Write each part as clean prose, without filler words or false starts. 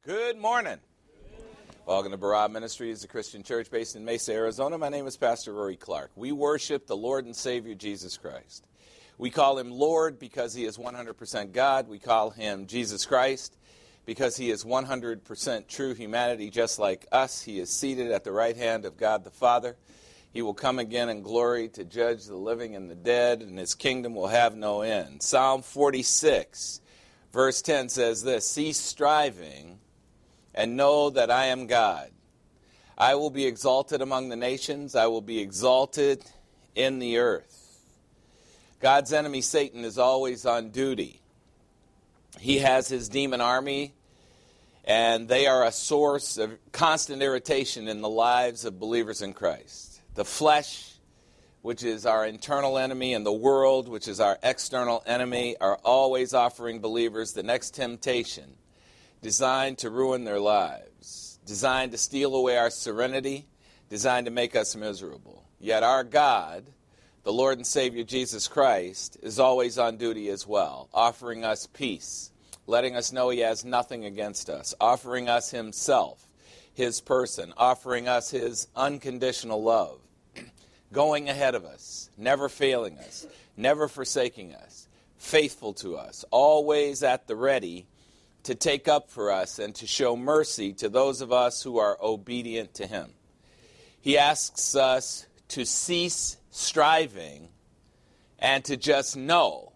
Good morning. Welcome to Barab Ministries, a Christian church based in Mesa, Arizona. My name is Pastor Rory Clark. We worship the Lord and Savior Jesus Christ. We call him Lord because he is 100% God. We call him Jesus Christ because he is 100% true humanity just like us. He is seated at the right hand of God the Father. He will come again in glory to judge the living and the dead, and his kingdom will have no end. Psalm 46, verse 10 says this, "Cease striving and know that I am God. I will be exalted among the nations. I will be exalted in the earth." God's enemy, Satan, is always on duty. He has his demon army, and they are a source of constant irritation in the lives of believers in Christ. The flesh, which is our internal enemy, and the world, which is our external enemy, are always offering believers the next temptation designed to ruin their lives, designed to steal away our serenity, designed to make us miserable. Yet our God, the Lord and Savior Jesus Christ, is always on duty as well, offering us peace, letting us know he has nothing against us, offering us himself, his person, offering us his unconditional love, going ahead of us, never failing us, never forsaking us, faithful to us, always at the ready to take up for us and to show mercy to those of us who are obedient to him. He asks us to cease striving and to just know.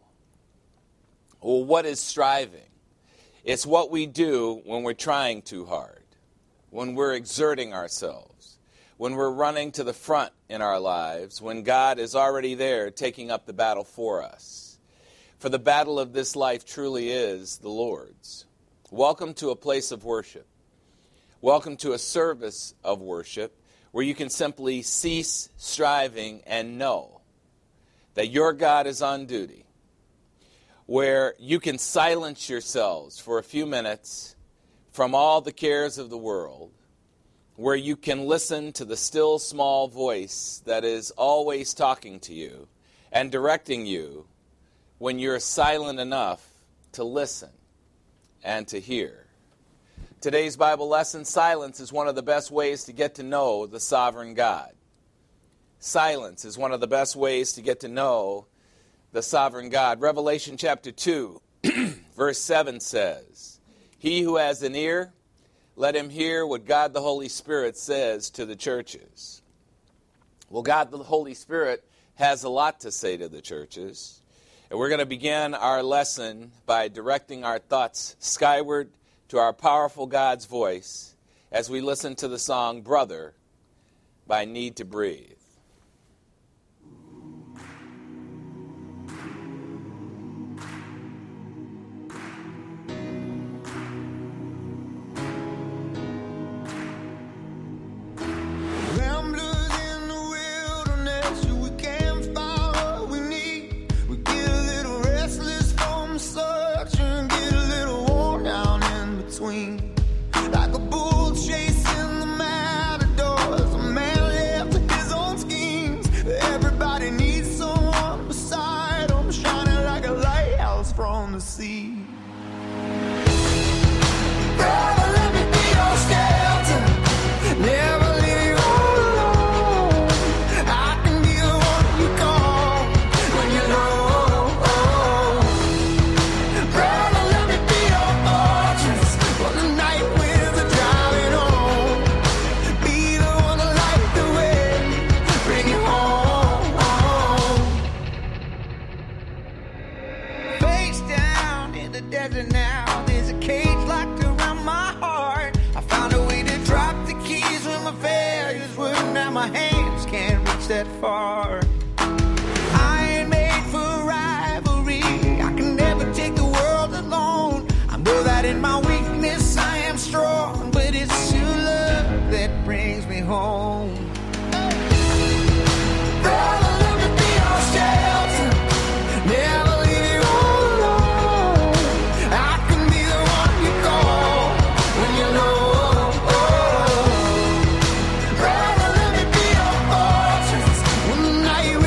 Well, what is striving? It's what we do when we're trying too hard, when we're exerting ourselves, when we're running to the front in our lives, when God is already there taking up the battle for us. For the battle of this life truly is the Lord's. Welcome to a place of worship. Welcome to a service of worship where you can simply cease striving and know that your God is on duty, where you can silence yourselves for a few minutes from all the cares of the world, where you can listen to the still small voice that is always talking to you and directing you when you're silent enough to listen and to hear. Today's Bible lesson, silence is one of the best ways to get to know the sovereign God. Silence is one of the best ways to get to know the sovereign God. Revelation chapter 2, verse 7 says, "He who has an ear, let him hear what God the Holy Spirit says to the churches." Well, God the Holy Spirit has a lot to say to the churches. And we're going to begin our lesson by directing our thoughts skyward to our powerful God's voice as we listen to the song, "Brother," by Need to Breathe. Like a bull chasing the matadors, a man left to his own schemes. Everybody needs someone beside him, shining like a lighthouse from the sea. Brother, let me be your shelter, never leave you all alone. I can be the one you call when you're low. Brother, let me be your fortress for the night winds are driving on. Be the one to light the way, bring you home. Face down in the desert now, there's a cage locked around my heart. I found a way to drop the keys when my failures were. Now my hands can't reach that far. I ain't made for rivalry, I can never take the world alone. I know that in my weakness I am strong, but it's your love that brings me home. Brother, let me be your shelter, never leave you all alone. I can be the one you call when you're low. Brother, let me be your fortress when the night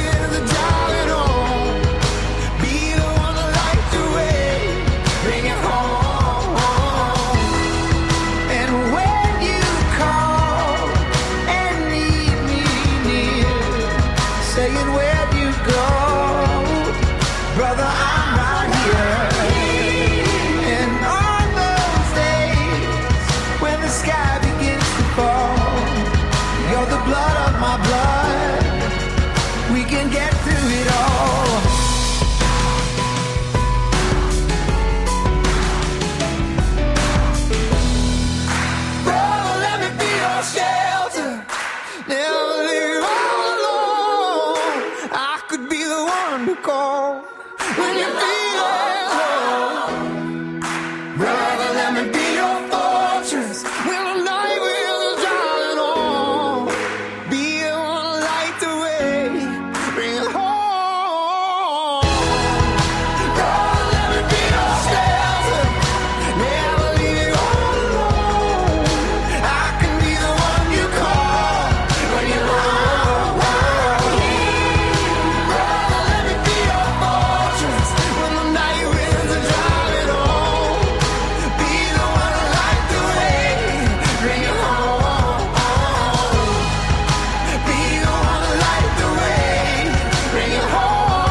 can get through it all. Brother, let me be your shelter. Never leave all alone. I could be the one to call when you feel at home. Brother, let me be your fortress when the night winds are driving on. Be the one to light the way, bring it home. Brother, let me be your shelter. Never leave you all alone. I can be the one you call when you're wrong. Brother, let me be your fortress when the night winds are driving on. Be the one to light the way, bring it home. Be the one to light the way, bring it home.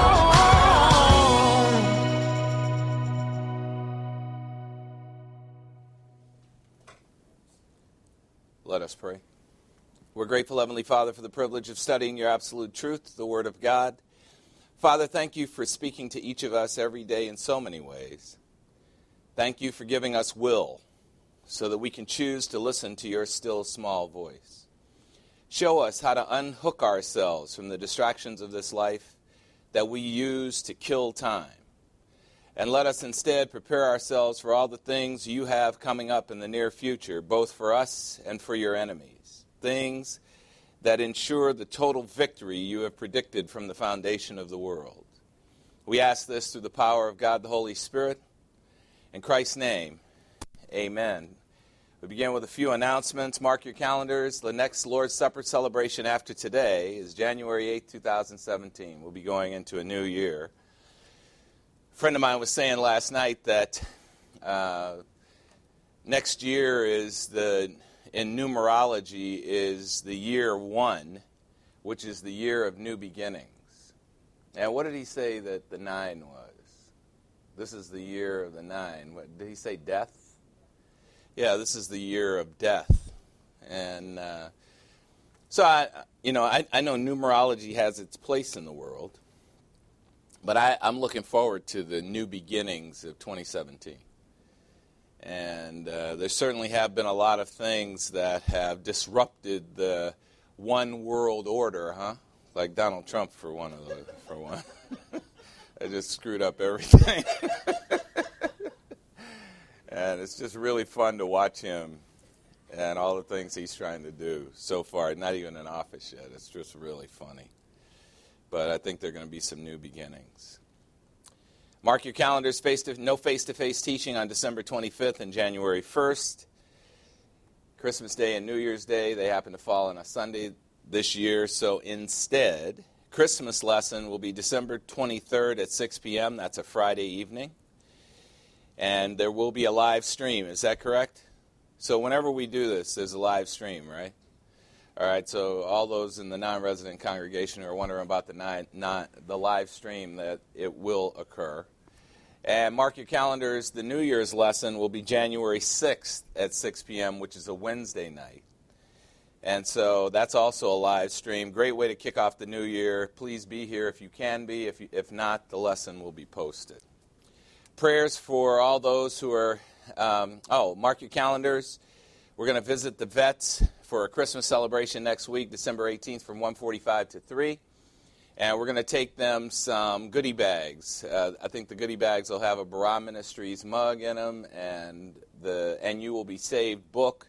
Let us pray. We're grateful, Heavenly Father, for the privilege of studying your absolute truth, the Word of God. Father, thank you for speaking to each of us every day in so many ways. Thank you for giving us will so that we can choose to listen to your still small voice. Show us how to unhook ourselves from the distractions of this life that we use to kill time. And let us instead prepare ourselves for all the things you have coming up in the near future, both for us and for your enemies. Things that ensure the total victory you have predicted from the foundation of the world. We ask this through the power of God the Holy Spirit. In Christ's name, amen. We begin with a few announcements. Mark your calendars. The next Lord's Supper celebration after today is January 8, 2017. We'll be going into a new year. A friend of mine was saying last night that next year is in numerology is the year 1, which is the year of new beginnings. And what did he say that the 9 was? This is the year of the 9. What, did he say death? Yeah, this is the year of death. And so I know numerology has its place in the world. But I'm looking forward to the new beginnings of 2017. And there certainly have been a lot of things that have disrupted the one world order, huh? Like Donald Trump for one. I just screwed up everything. And it's just really fun to watch him and all the things he's trying to do so far. Not even in office yet. It's just really funny. But I think there are going to be some new beginnings. Mark your calendars, no face-to-face teaching on December 25th and January 1st. Christmas Day and New Year's Day, they happen to fall on a Sunday this year. So instead, Christmas lesson will be December 23rd at 6 p.m. That's a Friday evening. And there will be a live stream. Is that correct? So whenever we do this, there's a live stream, right? All right, so all those in the non-resident congregation who are wondering about the live stream, that it will occur. And mark your calendars, the New Year's lesson will be January 6th at 6 p.m., which is a Wednesday night. And so that's also a live stream. Great way to kick off the new year. Please be here if you can be. If not, the lesson will be posted. Prayers for all those who are, mark your calendars. We're going to visit the vets for a Christmas celebration next week, December 18th from 1:45 to 3. And we're going to take them some goodie bags. I think the goodie bags will have a Barah Ministries mug in them and the And You Will Be Saved book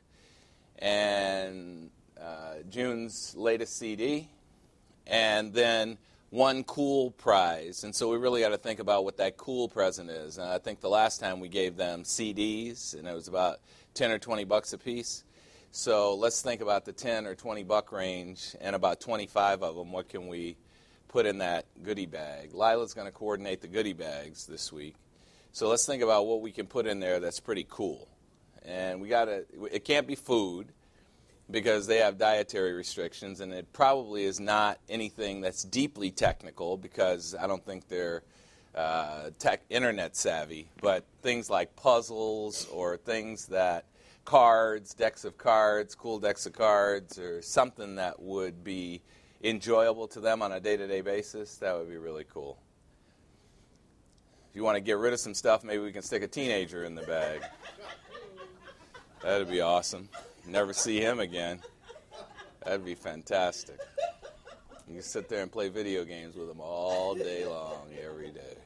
and June's latest CD. And then one cool prize. And so we really got to think about what that cool present is. And I think the last time we gave them CDs, and it was about $10 or $20 a piece. So let's think about the 10 or 20 buck range, and about 25 of them, what can we put in that goodie bag? Lila's going to coordinate the goodie bags this week. So let's think about what we can put in there that's pretty cool. And it can't be food because they have dietary restrictions, and it probably is not anything that's deeply technical because I don't think they're internet savvy, but things like puzzles or things that decks of cards, cool decks of cards, or something that would be enjoyable to them on a day-to-day basis, that would be really cool. If you want to get rid of some stuff, maybe we can stick a teenager in the bag. That'd be awesome. Never see him again. That'd be fantastic. You can sit there and play video games with them all day long, every day.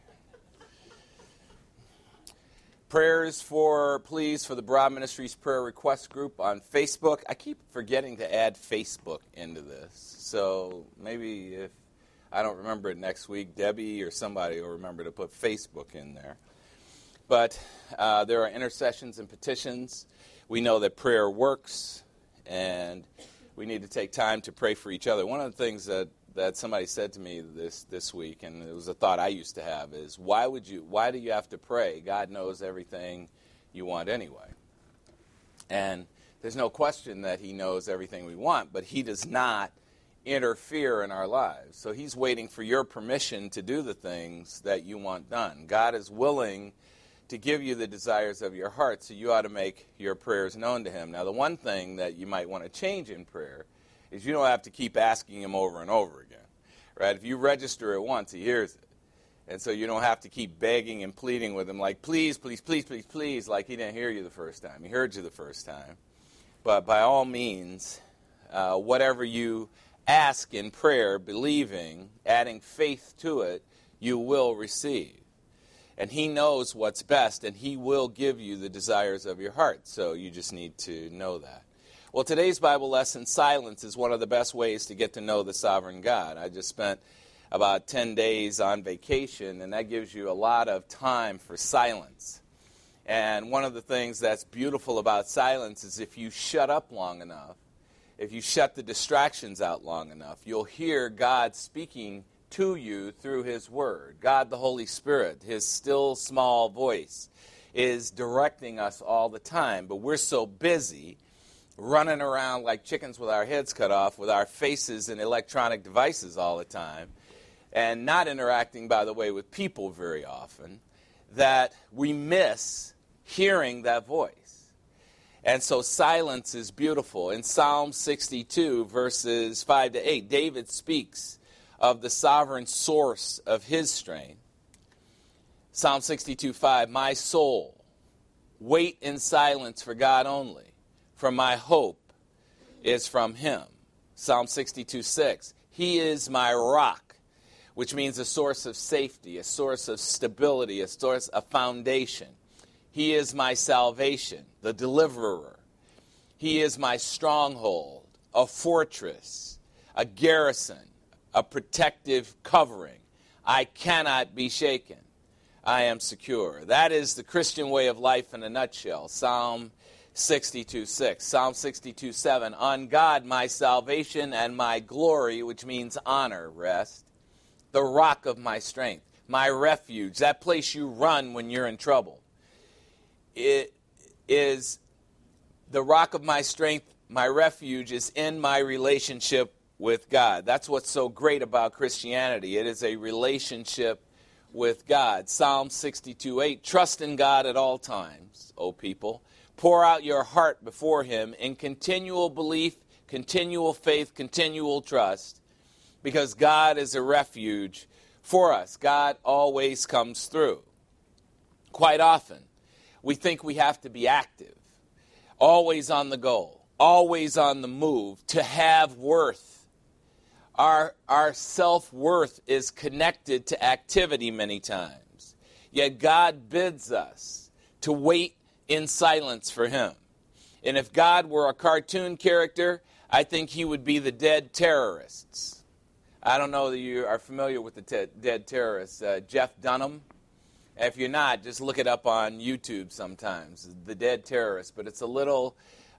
Please, for the Broad Ministries Prayer Request Group on Facebook. I keep forgetting to add Facebook into this. So maybe if I don't remember it next week, Debbie or somebody will remember to put Facebook in there. But there are intercessions and petitions. We know that prayer works, and we need to take time to pray for each other. One of the things that somebody said to me this week, and it was a thought I used to have, is why do you have to pray? God knows everything you want anyway. And there's no question that he knows everything we want, but he does not interfere in our lives. So he's waiting for your permission to do the things that you want done. God is willing to give you the desires of your heart, so you ought to make your prayers known to him. Now, the one thing that you might want to change in prayer is you don't have to keep asking him over and over again, right? If you register it once, he hears it. And so you don't have to keep begging and pleading with him like, please, please, please, please, please, like he didn't hear you the first time. He heard you the first time. But by all means, whatever you ask in prayer, believing, adding faith to it, you will receive. And he knows what's best, and he will give you the desires of your heart. So you just need to know that. Well, today's Bible lesson, silence, is one of the best ways to get to know the sovereign God. I just spent about 10 days on vacation, and that gives you a lot of time for silence. And one of the things that's beautiful about silence is if you shut up long enough, if you shut the distractions out long enough, you'll hear God speaking to you through his word. God the Holy Spirit, his still small voice, is directing us all the time. But we're so busy running around like chickens with our heads cut off with our faces in electronic devices all the time and not interacting, by the way, with people very often, that we miss hearing that voice. And so silence is beautiful. In Psalm 62, verses 5 to 8, David speaks of the sovereign source of his strength. Psalm 62:5, my soul, wait in silence for God only, for my hope is from him. Psalm 62:6, he is my rock, which means a source of safety, a source of stability, a source of foundation. He is my salvation, the deliverer. He is my stronghold, a fortress, a garrison, a protective covering. I cannot be shaken. I am secure. That is the Christian way of life in a nutshell. Psalm 62:6. Psalm 62:7. On God my salvation and my glory, which means honor, rest. The rock of my strength, my refuge, that place you run when you're in trouble. It is the rock of my strength, my refuge is in my relationship with God. That's what's so great about Christianity. It is a relationship with God. Psalm 62:8, trust in God at all times, O people. Pour out your heart before him in continual belief, continual faith, continual trust, because God is a refuge for us. God always comes through. Quite often, we think we have to be active, always on the go, always on the move, to have worth. Our self-worth is connected to activity many times. Yet God bids us to wait in silence for him. And if God were a cartoon character, I think he would be the dead terrorists. I don't know that you are familiar with the dead terrorists. Jeff Dunham. If you're not, just look it up on YouTube sometimes. The Dead Terrorist. But it's a little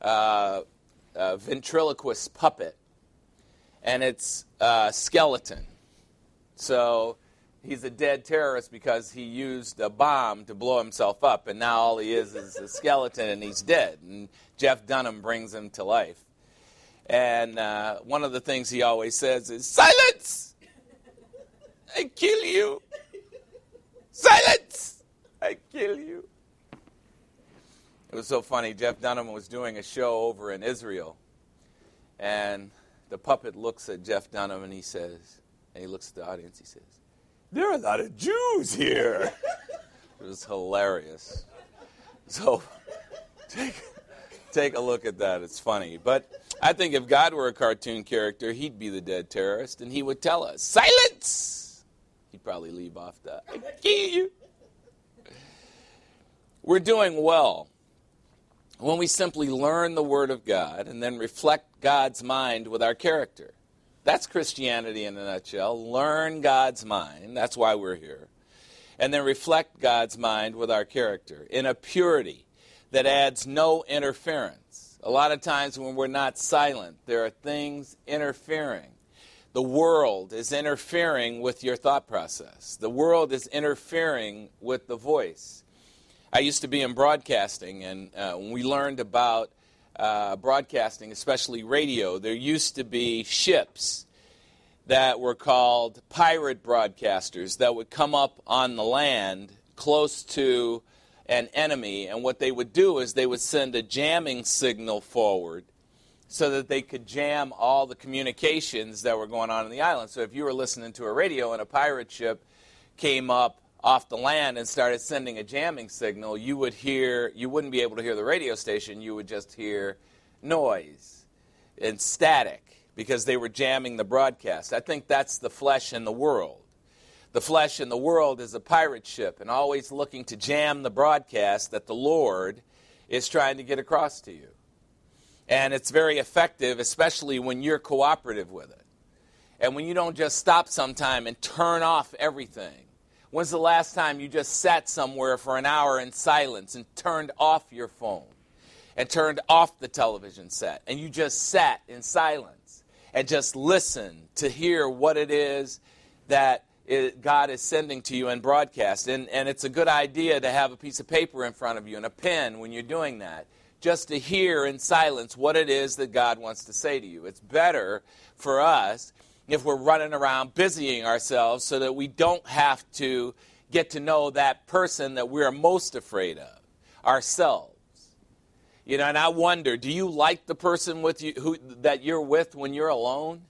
ventriloquist puppet. And it's a skeleton. So he's a dead terrorist because he used a bomb to blow himself up, and now all he is a skeleton, and he's dead. And Jeff Dunham brings him to life. And one of the things he always says is, silence! I kill you! Silence! I kill you! It was so funny. Jeff Dunham was doing a show over in Israel, and the puppet looks at Jeff Dunham and he says, and he looks at the audience, he says, "There are a lot of Jews here." It was hilarious. So take a look at that. It's funny. But I think if God were a cartoon character, he'd be the dead terrorist, and he would tell us, "Silence!" He'd probably leave off the, "I kill you." We're doing well when we simply learn the Word of God and then reflect God's mind with our character. That's Christianity in a nutshell. Learn God's mind. That's why we're here. And then reflect God's mind with our character in a purity that adds no interference. A lot of times when we're not silent, there are things interfering. The world is interfering with your thought process. The world is interfering with the voice. I used to be in broadcasting, and when we learned about broadcasting, especially radio, there used to be ships that were called pirate broadcasters that would come up on the land close to an enemy, and what they would do is they would send a jamming signal forward so that they could jam all the communications that were going on in the island. So if you were listening to a radio and a pirate ship came up off the land and started sending a jamming signal, you wouldn't be able to hear the radio station. You would just hear noise and static because they were jamming the broadcast. I think that's the flesh in the world. The flesh in the world is a pirate ship and always looking to jam the broadcast that the Lord is trying to get across to you. And it's very effective, especially when you're cooperative with it. And when you don't just stop sometime and turn off everything. When's the last time you just sat somewhere for an hour in silence and turned off your phone and turned off the television set and you just sat in silence and just listened to hear what it is that God is sending to you in broadcast? And it's a good idea to have a piece of paper in front of you and a pen when you're doing that, just to hear in silence what it is that God wants to say to you. It's better for us if we're running around busying ourselves so that we don't have to get to know that person that we're most afraid of, ourselves. You know, and I wonder, do you like the person with you that you're with when you're alone?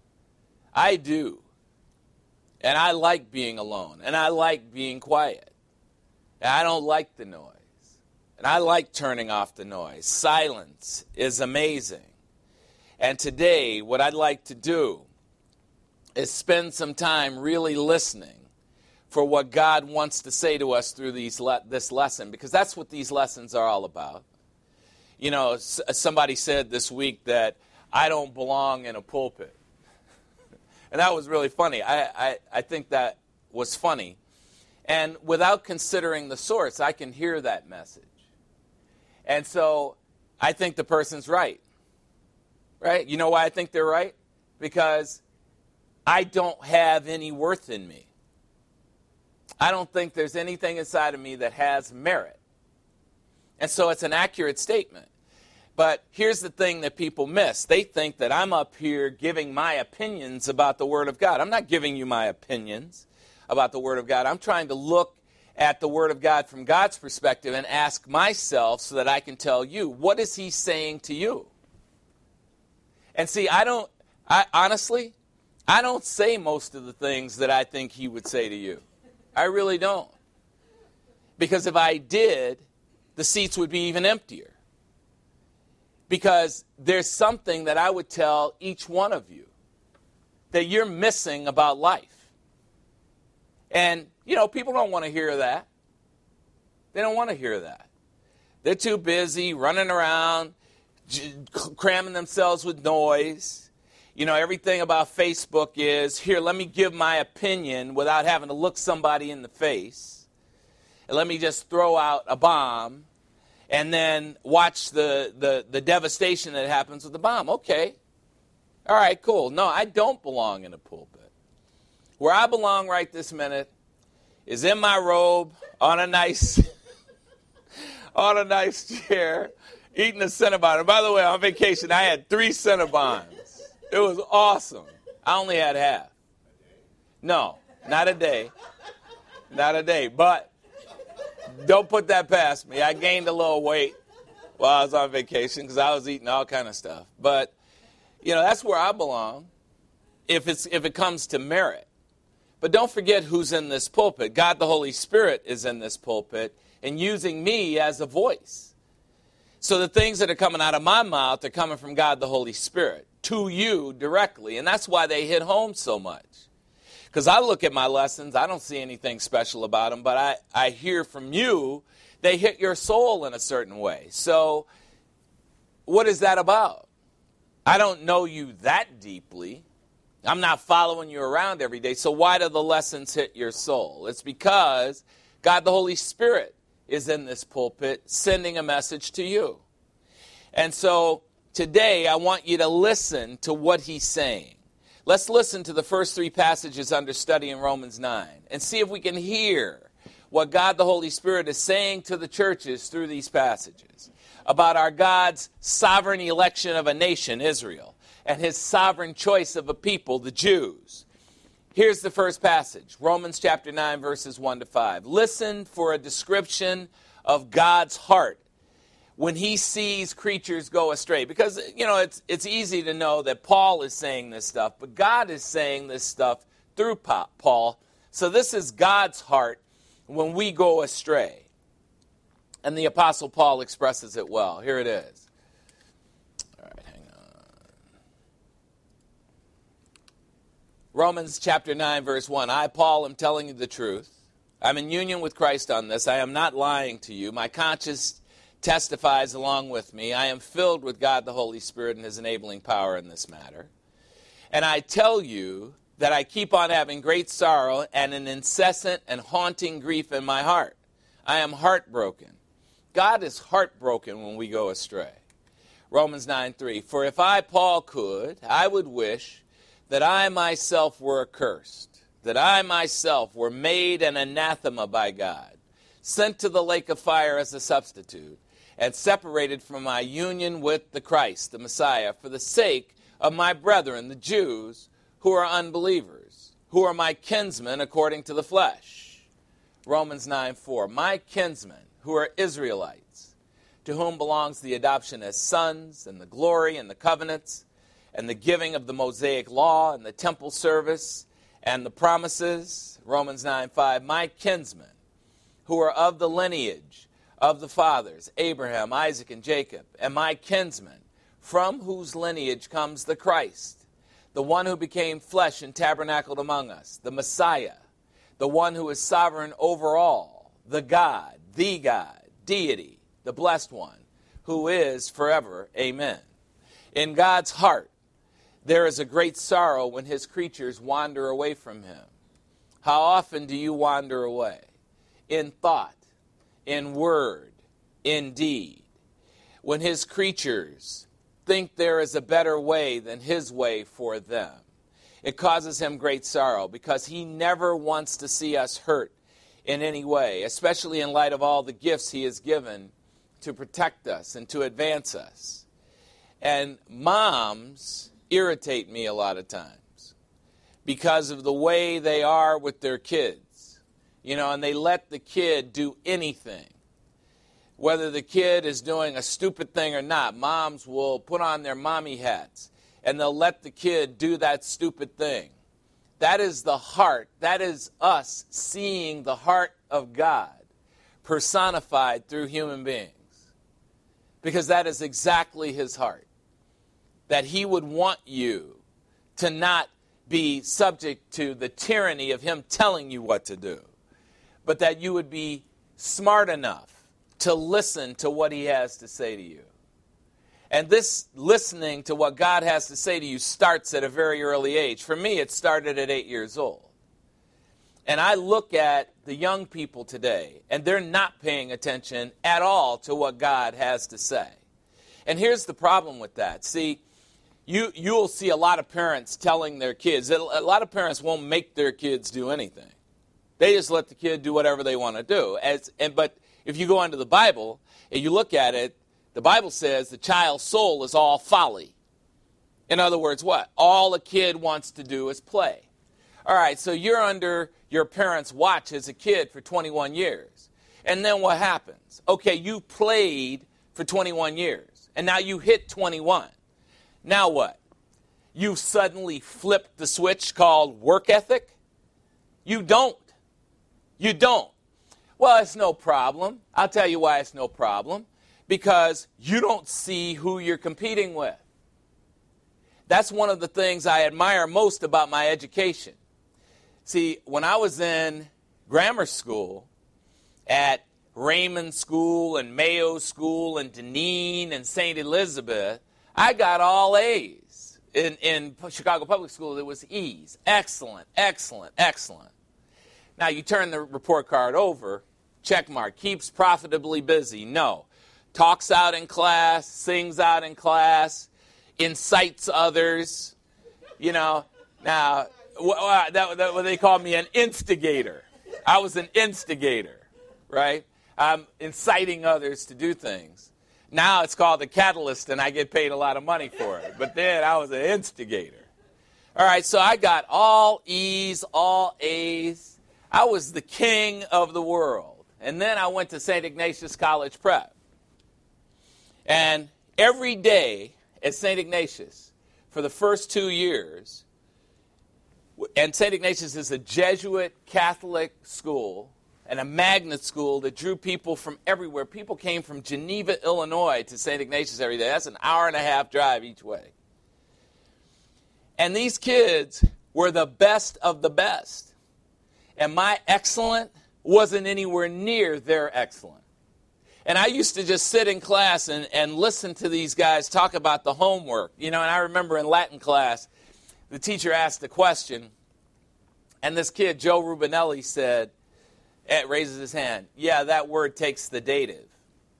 I do. And I like being alone. And I like being quiet. And I don't like the noise. And I like turning off the noise. Silence is amazing. And today, what I'd like to do is spend some time really listening for what God wants to say to us through this lesson, because that's what these lessons are all about. You know, somebody said this week that I don't belong in a pulpit. And that was really funny. I think that was funny. And without considering the source, I can hear that message. And so I think the person's right. Right? You know why I think they're right? Because I don't have any worth in me. I don't think there's anything inside of me that has merit. And so it's an accurate statement. But here's the thing that people miss. They think that I'm up here giving my opinions about the Word of God. I'm not giving you my opinions about the Word of God. I'm trying to look at the Word of God from God's perspective and ask myself so that I can tell you, what is He saying to you? And see, honestly, I don't say most of the things that I think He would say to you. I really don't. Because if I did, the seats would be even emptier. Because there's something that I would tell each one of you that you're missing about life. And, you know, people don't want to hear that. They don't want to hear that. They're too busy running around, cramming themselves with noise. You know, everything about Facebook is, here, let me give my opinion without having to look somebody in the face. And let me just throw out a bomb and then watch the devastation that happens with the bomb. Okay. All right, cool. No, I don't belong in a pulpit. Where I belong right this minute is in my robe on a nice chair, eating a Cinnabon. And by the way, on vacation, I had 3 Cinnabons. It was awesome. I only had half. No, not a day. Not a day. But don't put that past me. I gained a little weight while I was on vacation because I was eating all kind of stuff. But, That's where I belong if it comes to merit. But don't forget who's in this pulpit. God the Holy Spirit is in this pulpit and using me as a voice. So the things that are coming out of my mouth are coming from God the Holy Spirit to you directly. And that's why they hit home so much. Because I look at my lessons, I don't see anything special about them, but I hear from you, they hit your soul in a certain way. So what is that about? I don't know you that deeply. I'm not following you around every day. So why do the lessons hit your soul? It's because God the Holy Spirit is in this pulpit sending a message to you. And so today I want you to listen to what he's saying. Let's listen to the first 3 passages under study in Romans 9 and see if we can hear what God the Holy Spirit is saying to the churches through these passages about our God's sovereign election of a nation, Israel, and his sovereign choice of a people, the Jews. Here's the first passage, Romans chapter 9, verses 1 to 5. Listen for a description of God's heart when he sees creatures go astray. Because, it's easy to know that Paul is saying this stuff, but God is saying this stuff through Paul. So this is God's heart when we go astray. And the Apostle Paul expresses it well. Here it is. All right, hang on. Romans chapter 9, verse 1. I, Paul, am telling you the truth. I'm in union with Christ on this. I am not lying to you. My conscience testifies along with me. I am filled with God the Holy Spirit and his enabling power in this matter. And I tell you that I keep on having great sorrow and an incessant and haunting grief in my heart. I am heartbroken. God is heartbroken when we go astray. Romans 9:3. For if I, Paul, could, I would wish that I myself were accursed, that I myself were made an anathema by God, sent to the lake of fire as a substitute, and separated from my union with the Christ, the Messiah, for the sake of my brethren, the Jews, who are unbelievers, who are my kinsmen according to the flesh. Romans 9:4. My kinsmen, who are Israelites, to whom belongs the adoption as sons, and the glory, and the covenants, and the giving of the Mosaic law, and the temple service, and the promises. Romans 9:5. My kinsmen, who are of the lineage of the fathers, Abraham, Isaac, and Jacob, and my kinsmen, from whose lineage comes the Christ, the one who became flesh and tabernacled among us, the Messiah, the one who is sovereign over all, the God, deity, the blessed one, who is forever. Amen. In God's heart, there is a great sorrow when his creatures wander away from him. How often do you wander away? In thought, in word, in deed. When his creatures think there is a better way than his way for them, it causes him great sorrow because he never wants to see us hurt in any way, especially in light of all the gifts he has given to protect us and to advance us. And moms irritate me a lot of times because of the way they are with their kids, and they let the kid do anything. Whether the kid is doing a stupid thing or not, moms will put on their mommy hats and they'll let the kid do that stupid thing. That is the heart. That is us seeing the heart of God personified through human beings. Because that is exactly his heart. That he would want you to not be subject to the tyranny of him telling you what to do, but that you would be smart enough to listen to what he has to say to you. And this listening to what God has to say to you starts at a very early age. For me, it started at 8 years old. And I look at the young people today, and they're not paying attention at all to what God has to say. And here's the problem with that. See, you'll see a lot of parents telling their kids, a lot of parents won't make their kids do anything. They just let the kid do whatever they want to do. But if you go into the Bible and you look at it, the Bible says the child's soul is all folly. In other words, what? All a kid wants to do is play. All right, so you're under your parents' watch as a kid for 21 years. And then what happens? Okay, you played for 21 years, and now you hit 21. Now what? you've suddenly flipped the switch called work ethic? You don't. You don't. Well, it's no problem. I'll tell you why it's no problem. Because you don't see who you're competing with. That's one of the things I admire most about my education. See, when I was in grammar school at Raymond School and Mayo School and Deneen and St. Elizabeth, I got all A's. In Chicago Public School, it was E's. Excellent, excellent, excellent. Now, you turn the report card over, check mark, keeps profitably busy. No. Talks out in class, sings out in class, incites others. You know, now, what they call me an instigator. I was an instigator, right? I'm inciting others to do things. Now it's called the catalyst, and I get paid a lot of money for it. But then I was an instigator. All right, so I got all E's, all A's. I was the king of the world. And then I went to St. Ignatius College Prep. And every day at St. Ignatius, for the first 2 years, and St. Ignatius is a Jesuit Catholic school and a magnet school that drew people from everywhere. People came from Geneva, Illinois to St. Ignatius every day. That's an hour-and-a-half drive each way. And these kids were the best of the best. And my excellent wasn't anywhere near their excellent. And I used to just sit in class and listen to these guys talk about the homework. You know, and I remember in Latin class, the teacher asked a question, and this kid, Joe Rubinelli, said, raises his hand, yeah, that word takes the dative.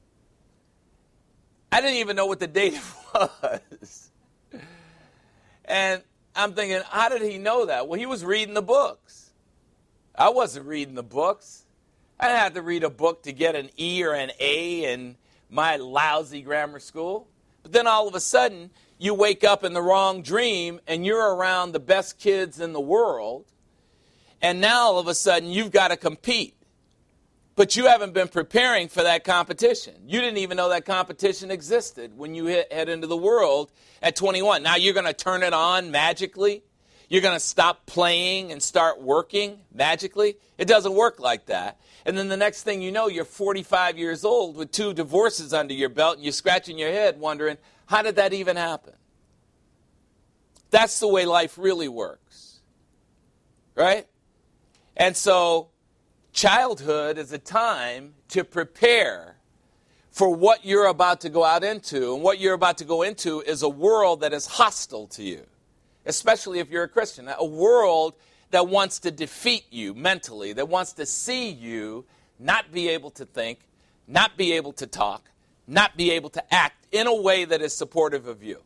I didn't even know what the dative was. And I'm thinking, how did he know that? Well, he was reading the books. I wasn't reading the books. I didn't have to read a book to get an E or an A in my lousy grammar school. But then all of a sudden, you wake up in the wrong dream, and you're around the best kids in the world, and now all of a sudden, you've got to compete. But you haven't been preparing for that competition. You didn't even know that competition existed when you head into the world at 21. Now you're going to turn it on magically? You're going to stop playing and start working magically? It doesn't work like that. And then the next thing you know, you're 45 years old with 2 divorces under your belt, and you're scratching your head wondering, how did that even happen? That's the way life really works, right? And so childhood is a time to prepare for what you're about to go out into. And what you're about to go into is a world that is hostile to you, especially if you're a Christian. A world that wants to defeat you mentally, that wants to see you not be able to think, not be able to talk, not be able to act in a way that is supportive of you.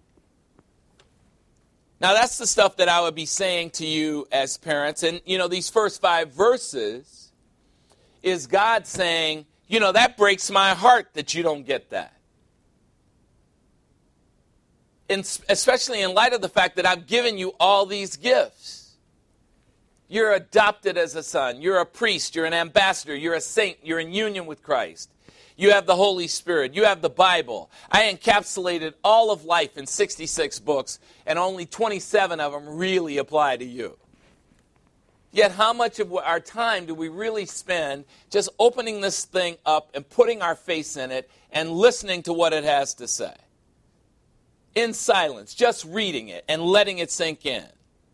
Now, that's the stuff that I would be saying to you as parents. And, you know, these first 5 verses is God saying, you know, that breaks my heart that you don't get that. And especially in light of the fact that I've given you all these gifts. You're adopted as a son. You're a priest. You're an ambassador. You're a saint. You're in union with Christ. You have the Holy Spirit. You have the Bible. I encapsulated all of life in 66 books, and only 27 of them really apply to you. Yet how much of our time do we really spend just opening this thing up and putting our face in it and listening to what it has to say? In silence, just reading it and letting it sink in.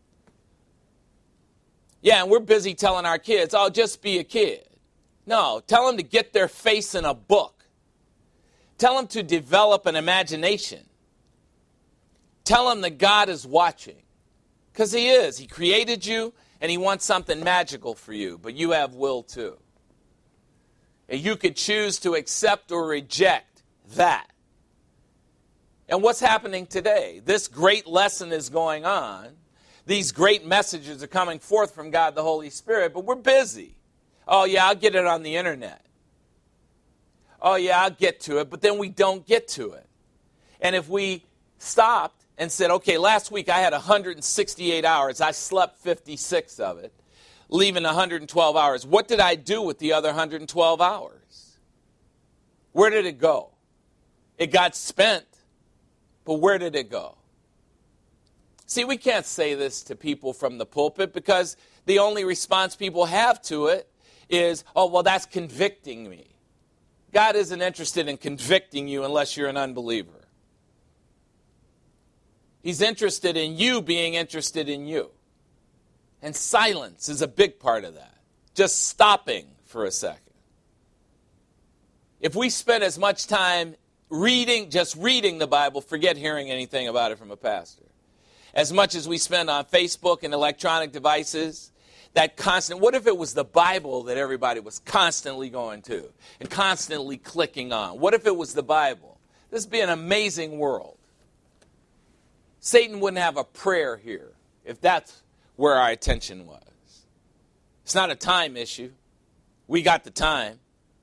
Yeah, and we're busy telling our kids, oh, just be a kid. No, tell them to get their face in a book. Tell them to develop an imagination. Tell them that God is watching. Because He is. He created you, and He wants something magical for you. But you have will too. And you could choose to accept or reject that. And what's happening today? This great lesson is going on. These great messages are coming forth from God the Holy Spirit, but we're busy. Oh, yeah, I'll get it on the internet. Oh, yeah, I'll get to it, but then we don't get to it. And if we stopped and said, okay, last week I had 168 hours. I slept 56 of it, leaving 112 hours. What did I do with the other 112 hours? Where did it go? It got spent, but where did it go? See, we can't say this to people from the pulpit because the only response people have to it is, oh, well, that's convicting me. God isn't interested in convicting you unless you're an unbeliever. He's interested in you being interested in you. And silence is a big part of that. Just stopping for a second. If we spend as much time just reading the Bible, forget hearing anything about it from a pastor. As much as we spend on Facebook and electronic devices, what if it was the Bible that everybody was constantly going to and constantly clicking on? What if it was the Bible? This would be an amazing world. Satan wouldn't have a prayer here if that's where our attention was. It's not a time issue. We got the time.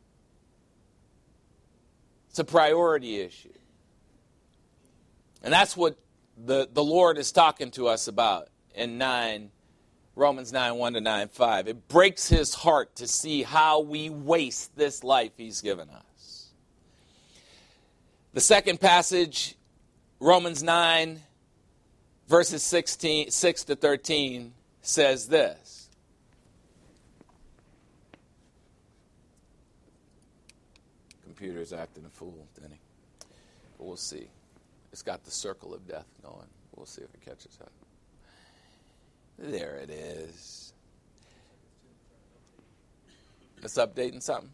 It's a priority issue. And that's what the Lord is talking to us about in Romans 9, 1 to 9, 5. It breaks his heart to see how we waste this life he's given us. The second passage, Romans 9, verses 6 to 13, says this. Computer's acting a fool, Denny. But we'll see. It's got the circle of death going. We'll see if it catches up. There it is. It's updating something?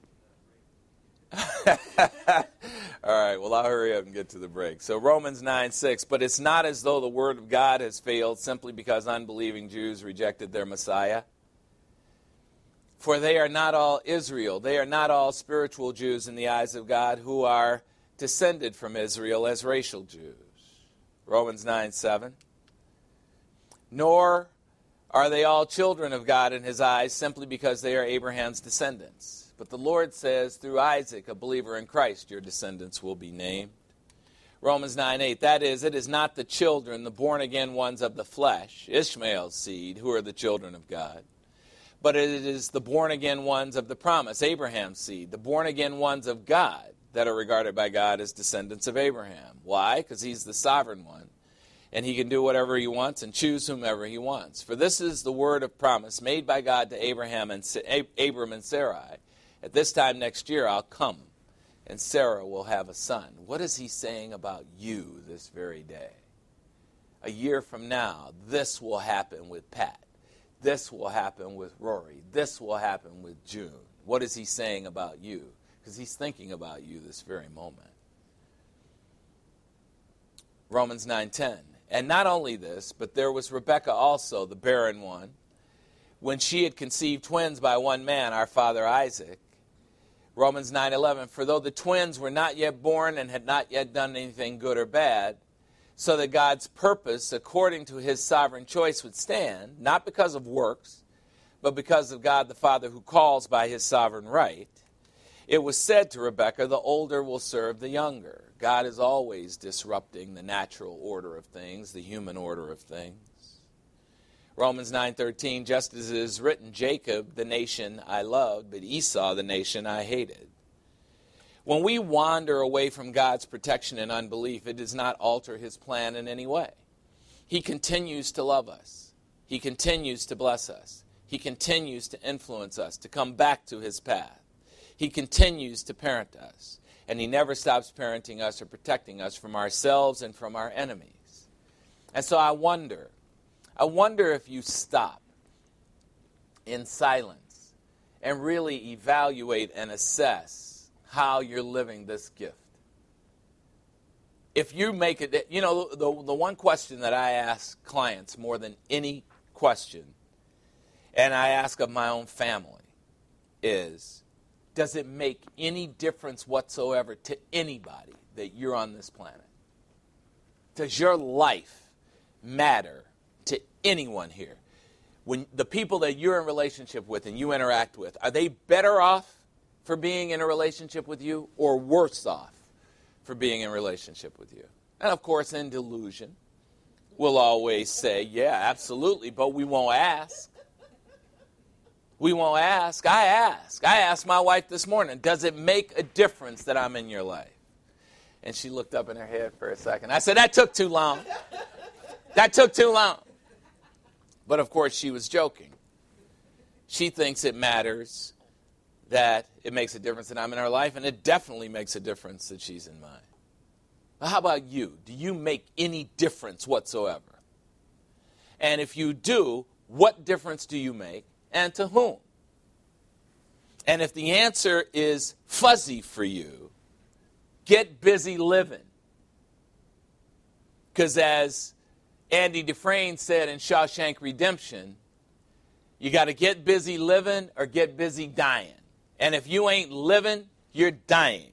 All right, well, I'll hurry up and get to the break. So Romans 9:6, but it's not as though the word of God has failed simply because unbelieving Jews rejected their Messiah. For they are not all Israel. They are not all spiritual Jews in the eyes of God who are descended from Israel as racial Jews. Romans 9:7. Nor are they all children of God in his eyes simply because they are Abraham's descendants. But the Lord says, through Isaac, a believer in Christ, your descendants will be named. Romans 9:8, that is, it is not the children, the born-again ones of the flesh, Ishmael's seed, who are the children of God. But it is the born-again ones of the promise, Abraham's seed, the born-again ones of God, that are regarded by God as descendants of Abraham. Why? Because he's the sovereign one, and he can do whatever he wants and choose whomever he wants. For this is the word of promise made by God to Abraham and Abram and Sarai. At this time next year I'll come, and Sarah will have a son. What is he saying about you this very day? A year from now, this will happen with Pat. This will happen with Rory. This will happen with June. What is he saying about you? Because he's thinking about you this very moment. Romans 9:10. And not only this, but there was Rebekah also, the barren one, when she had conceived twins by one man, our father Isaac. Romans 9:11. For though the twins were not yet born and had not yet done anything good or bad, so that God's purpose, according to his sovereign choice, would stand, not because of works, but because of God the Father who calls by his sovereign right, it was said to Rebekah, the older will serve the younger. God is always disrupting the natural order of things, the human order of things. Romans 9:13, just as it is written, Jacob, the nation I loved, but Esau, the nation I hated. When we wander away from God's protection and unbelief, it does not alter his plan in any way. He continues to love us. He continues to bless us. He continues to influence us, to come back to his path. He continues to parent us, and he never stops parenting us or protecting us from ourselves and from our enemies. And so I wonder if you stop in silence and really evaluate and assess how you're living this gift. If you make it, the one question that I ask clients more than any question, and I ask of my own family, is, does it make any difference whatsoever to anybody that you're on this planet? Does your life matter to anyone here? When the people that you're in relationship with and you interact with, are they better off for being in a relationship with you or worse off for being in a relationship with you? And of course, in delusion, we'll always say, yeah, absolutely, but we won't ask. We won't ask. I asked my wife this morning, does it make a difference that I'm in your life? And she looked up in her head for a second. I said, that took too long. That took too long. But of course, she was joking. She thinks it matters, that it makes a difference that I'm in her life, and it definitely makes a difference that she's in mine. But how about you? Do you make any difference whatsoever? And if you do, what difference do you make, and to whom? And if the answer is fuzzy for you, get busy living. Because as Andy Dufresne said in Shawshank Redemption, you got to get busy living or get busy dying. And if you ain't living, you're dying.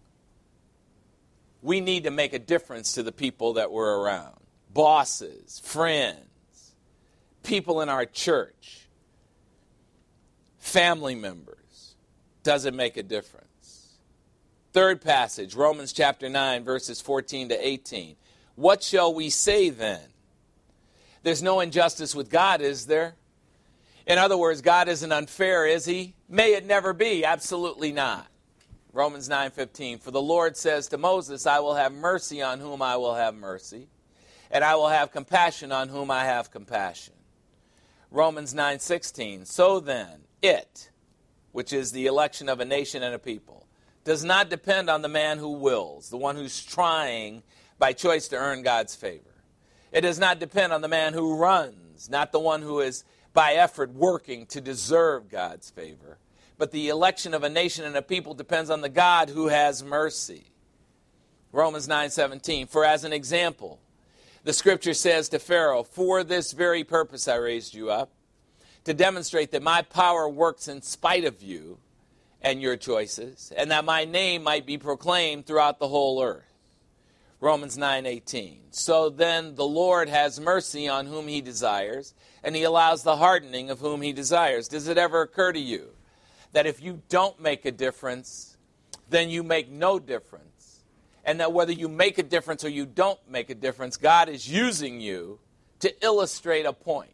We need to make a difference to the people that we're around. Bosses, friends, people in our church, family members. Does it make a difference? Third passage, Romans chapter 9, verses 14 to 18. What shall we say then? There's no injustice with God, is there? In other words, God isn't unfair, is he? May it never be. Absolutely not. Romans 9:15. For the Lord says to Moses, I will have mercy on whom I will have mercy, and I will have compassion on whom I have compassion. Romans 9:16. So then, it, which is the election of a nation and a people, does not depend on the man who wills, the one who's trying by choice to earn God's favor. It does not depend on the man who runs, not the one who is by effort working to deserve God's favor. But the election of a nation and a people depends on the God who has mercy. Romans 9:17. For as an example, the scripture says to Pharaoh, for this very purpose I raised you up, to demonstrate that my power works in spite of you and your choices, and that my name might be proclaimed throughout the whole earth. Romans 9:18. So then the Lord has mercy on whom he desires, and he allows the hardening of whom he desires. Does it ever occur to you that if you don't make a difference, then you make no difference? And that whether you make a difference or you don't make a difference, God is using you to illustrate a point.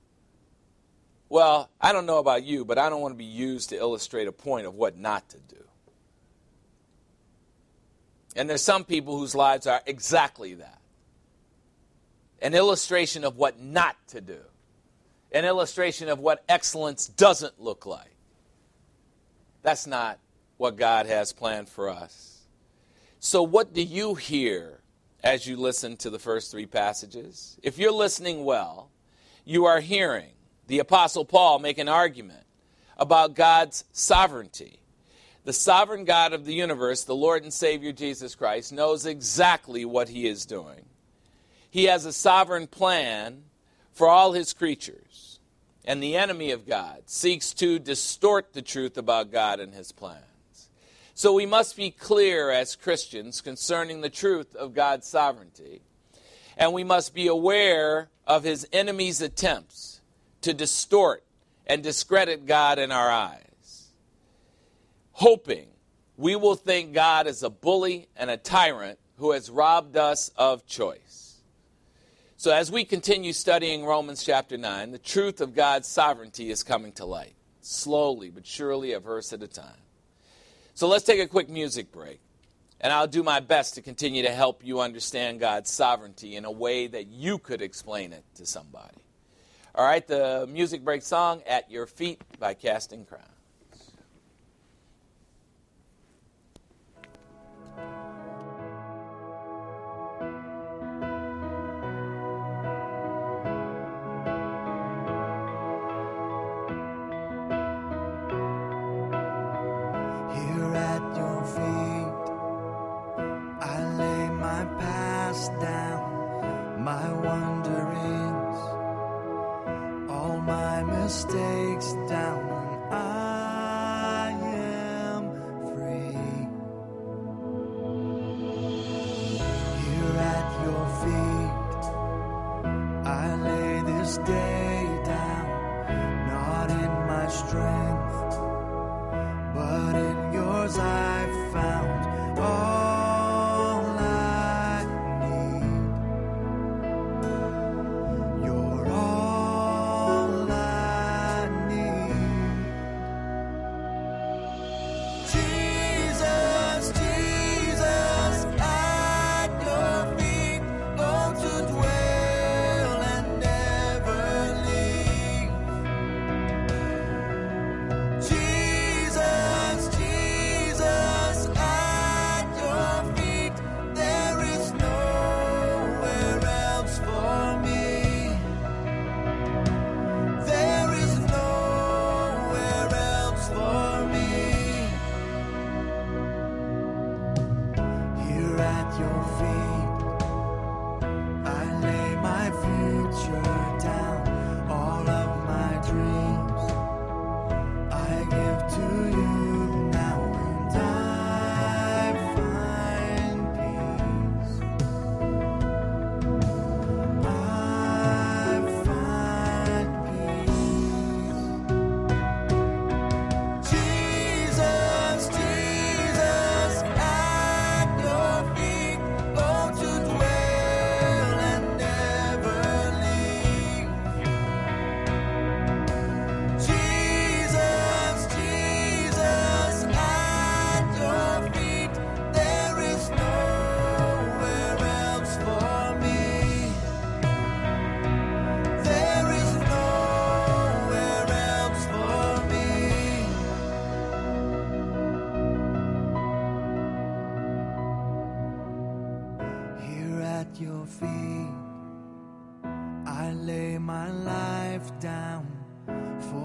Well, I don't know about you, but I don't want to be used to illustrate a point of what not to do. And there's some people whose lives are exactly that. An illustration of what not to do. An illustration of what excellence doesn't look like. That's not what God has planned for us. So what do you hear as you listen to the first three passages? If you're listening well, you are hearing the Apostle Paul make an argument about God's sovereignty. The sovereign God of the universe, the Lord and Savior Jesus Christ, knows exactly what he is doing. He has a sovereign plan for all his creatures. And the enemy of God seeks to distort the truth about God and his plans. So we must be clear as Christians concerning the truth of God's sovereignty. And we must be aware of his enemy's attempts to distort and discredit God in our eyes, hoping we will think God is a bully and a tyrant who has robbed us of choice. So as we continue studying Romans chapter 9, the truth of God's sovereignty is coming to light, slowly but surely, a verse at a time. So let's take a quick music break, and I'll do my best to continue to help you understand God's sovereignty in a way that you could explain it to somebody. All right, the music break song, At Your Feet by Casting Crowns. Mistakes down and I am free. Here at your feet I lay this day down, not in my strength but in yours I found all I need. You're all I need. Jesus, Jesus, at your feet, oh, to dwell.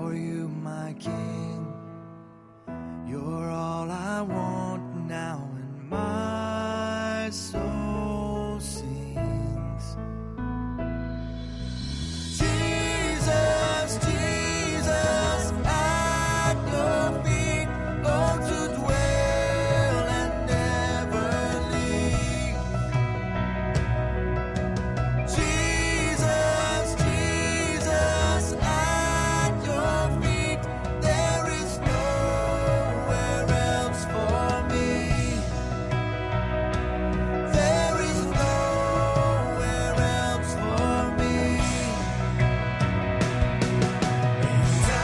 for you, my King. You're all I want now, and my soul sings. Jesus, Jesus, at your feet, oh, to dwell and never leave. Jesus, Jesus, at your feet, there is nowhere else for me. There is nowhere else for me. And I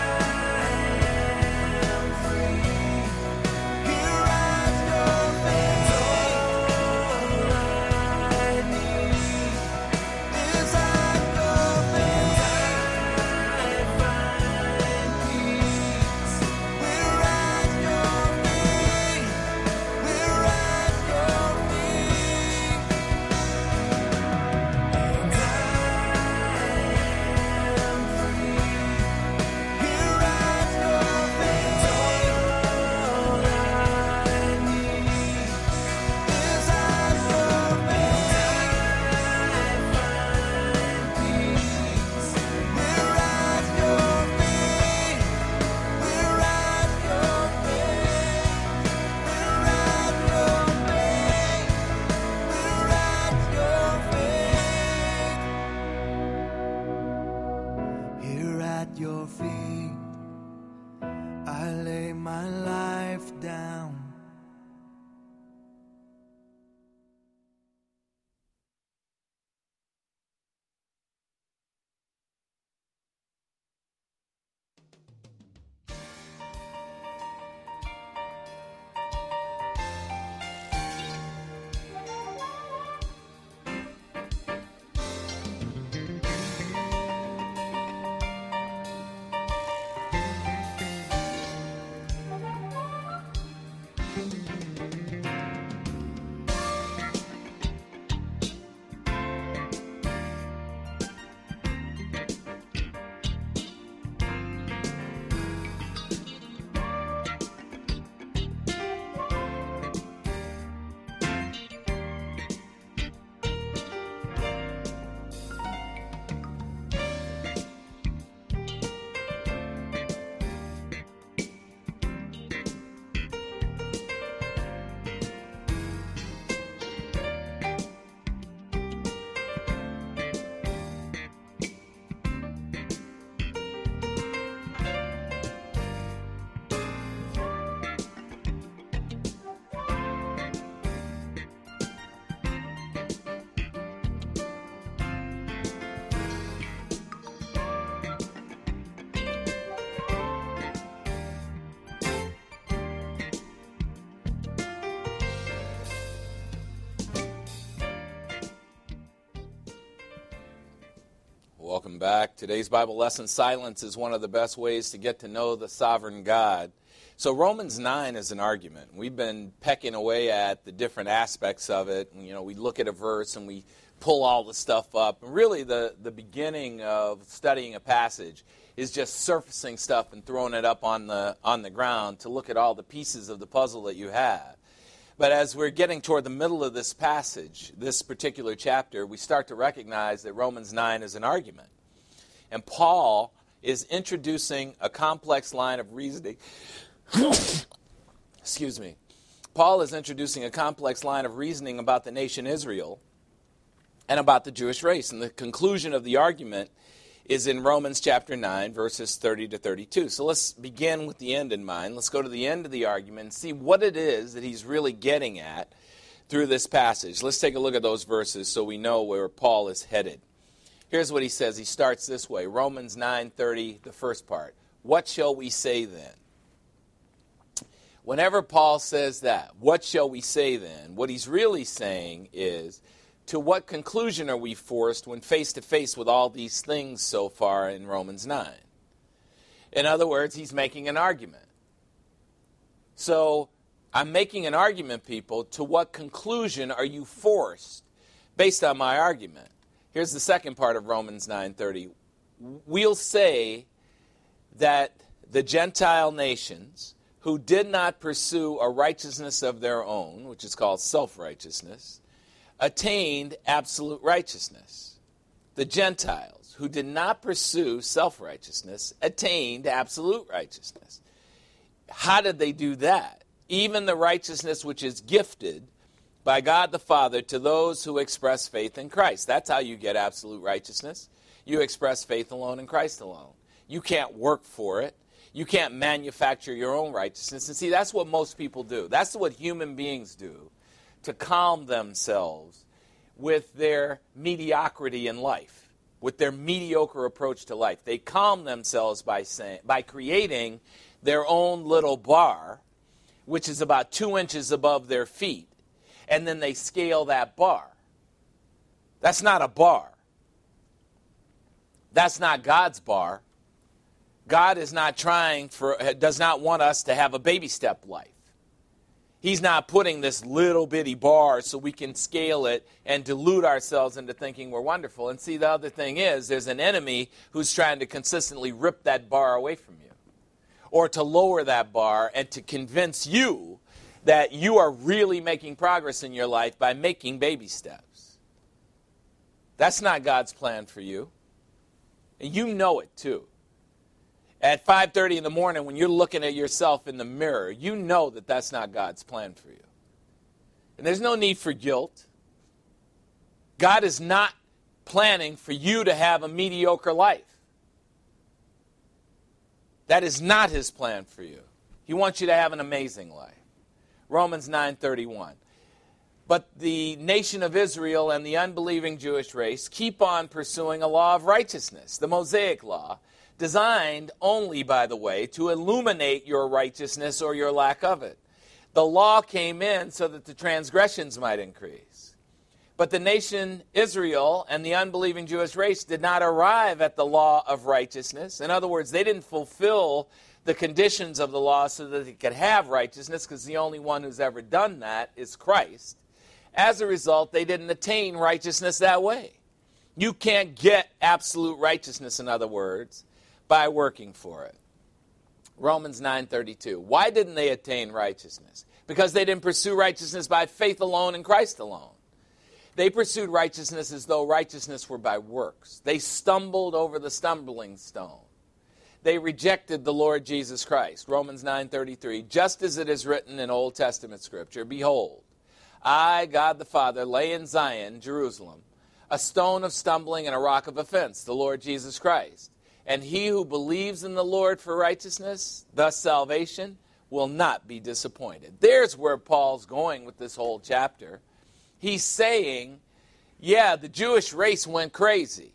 am free. Here at your feet, all I need is at your feet. I find peace. We're at your feet. We're at your feet. And I am free. Here at your feet, all I need is at your feet. I find peace. We're at your feet. We're at your feet. We're at your feet. We're at your feet. Here at your feet, I lay my life down. Welcome back. Today's Bible lesson, silence is one of the best ways to get to know the sovereign God. So Romans 9 is an argument. We've been pecking away at the different aspects of it. You know, we look at a verse and we pull all the stuff up. And really the beginning of studying a passage is just surfacing stuff and throwing it up on the ground to look at all the pieces of the puzzle that you have. But as we're getting toward the middle of this passage, this particular chapter, we start to recognize that Romans 9 is an argument. And Paul is introducing a complex line of reasoning. Excuse me. Paul is introducing a complex line of reasoning about the nation Israel and about the Jewish race. And the conclusion of the argument is in Romans chapter 9, verses 30 to 32. So let's begin with the end in mind. Let's go to the end of the argument and see what it is that he's really getting at through this passage. Let's take a look at those verses so we know where Paul is headed. Here's what he says. He starts this way. Romans 9:30, the first part. What shall we say then? Whenever Paul says that, what shall we say then? What he's really saying is, to what conclusion are we forced when face to face with all these things so far in Romans 9? In other words, he's making an argument. So I'm making an argument, people. To what conclusion are you forced based on my argument? Here's the second part of Romans 9:30. We'll say that the Gentile nations who did not pursue a righteousness of their own, which is called self-righteousness, attained absolute righteousness. The Gentiles who did not pursue self-righteousness attained absolute righteousness. How did they do that? Even the righteousness which is gifted by God the Father to those who express faith in Christ. That's how you get absolute righteousness. You express faith alone in Christ alone. You can't work for it. You can't manufacture your own righteousness. And see, that's what most people do. That's what human beings do to calm themselves with their mediocrity in life, with their mediocre approach to life. They calm themselves by creating their own little bar, which is about 2 inches above their feet, and then they scale that bar. That's not a bar. That's not God's bar. God is not does not want us to have a baby step life. He's not putting this little bitty bar so we can scale it and delude ourselves into thinking we're wonderful. And see, the other thing is, there's an enemy who's trying to consistently rip that bar away from you, or to lower that bar and to convince you that you are really making progress in your life by making baby steps. That's not God's plan for you. And you know it too. At 5:30 in the morning, when you're looking at yourself in the mirror, you know that that's not God's plan for you. And there's no need for guilt. God is not planning for you to have a mediocre life. That is not his plan for you. He wants you to have an amazing life. Romans 9:31. But the nation of Israel and the unbelieving Jewish race keep on pursuing a law of righteousness, the Mosaic law, designed only, by the way, to illuminate your righteousness or your lack of it. The law came in so that the transgressions might increase. But the nation Israel and the unbelieving Jewish race did not arrive at the law of righteousness. In other words, they didn't fulfill the conditions of the law so that they could have righteousness, because the only one who's ever done that is Christ. As a result, they didn't attain righteousness that way. You can't get absolute righteousness, in other words, by working for it. Romans 9:32. Why didn't they attain righteousness? Because they didn't pursue righteousness by faith alone in Christ alone. They pursued righteousness as though righteousness were by works. They stumbled over the stumbling stone. They rejected the Lord Jesus Christ. Romans 9:33. Just as it is written in Old Testament Scripture, behold, I, God the Father, lay in Zion, Jerusalem, a stone of stumbling and a rock of offense, the Lord Jesus Christ. And he who believes in the Lord for righteousness, thus salvation, will not be disappointed. There's where Paul's going with this whole chapter. He's saying, yeah, the Jewish race went crazy.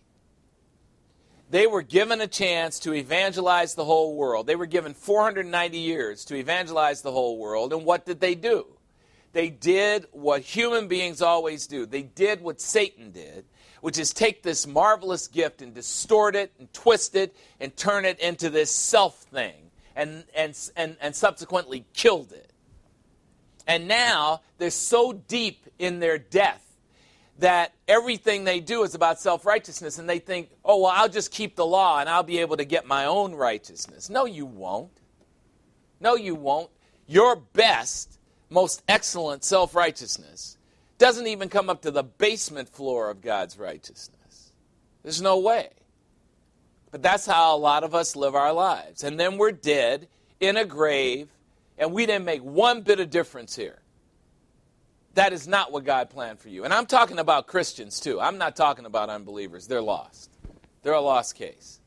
They were given a chance to evangelize the whole world. They were given 490 years to evangelize the whole world. And what did they do? They did what human beings always do. They did what Satan did, which is take this marvelous gift and distort it and twist it and turn it into this self thing, and subsequently killed it. And now they're so deep in their death that everything they do is about self-righteousness, and they think, oh, well, I'll just keep the law and I'll be able to get my own righteousness. No, you won't. No, you won't. Your best, most excellent self-righteousness doesn't even come up to the basement floor of God's righteousness. There's no way. But that's how a lot of us live our lives. And then we're dead in a grave, and we didn't make one bit of difference here. That is not what God planned for you. And I'm talking about Christians too. I'm not talking about unbelievers. They're lost. They're a lost case.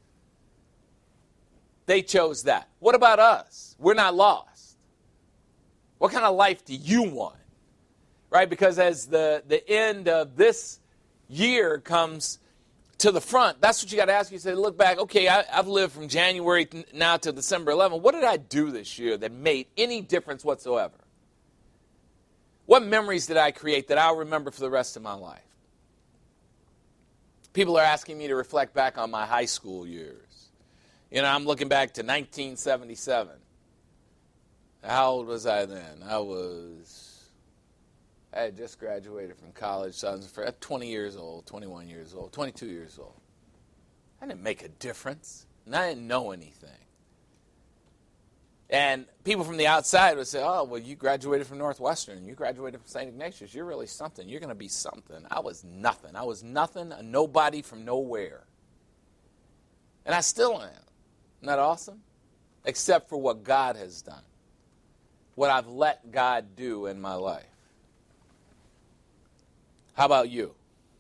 They chose that. What about us? We're not lost. What kind of life do you want? Right? Because as the end of this year comes to the front, that's what you got to ask. You say, look back, okay, I've lived from January now to December 11. What did I do this year that made any difference whatsoever? What memories did I create that I'll remember for the rest of my life? People are asking me to reflect back on my high school years. You know, I'm looking back to 1977. How old was I then? I had just graduated from college, so I was 20 years old, 21 years old, 22 years old. I didn't make a difference, and I didn't know anything. And people from the outside would say, oh, well, you graduated from Northwestern. You graduated from St. Ignatius. You're really something. You're going to be something. I was nothing. I was nothing, a nobody from nowhere. And I still am. Isn't that awesome? Except for what God has done. What I've let God do in my life. How about you?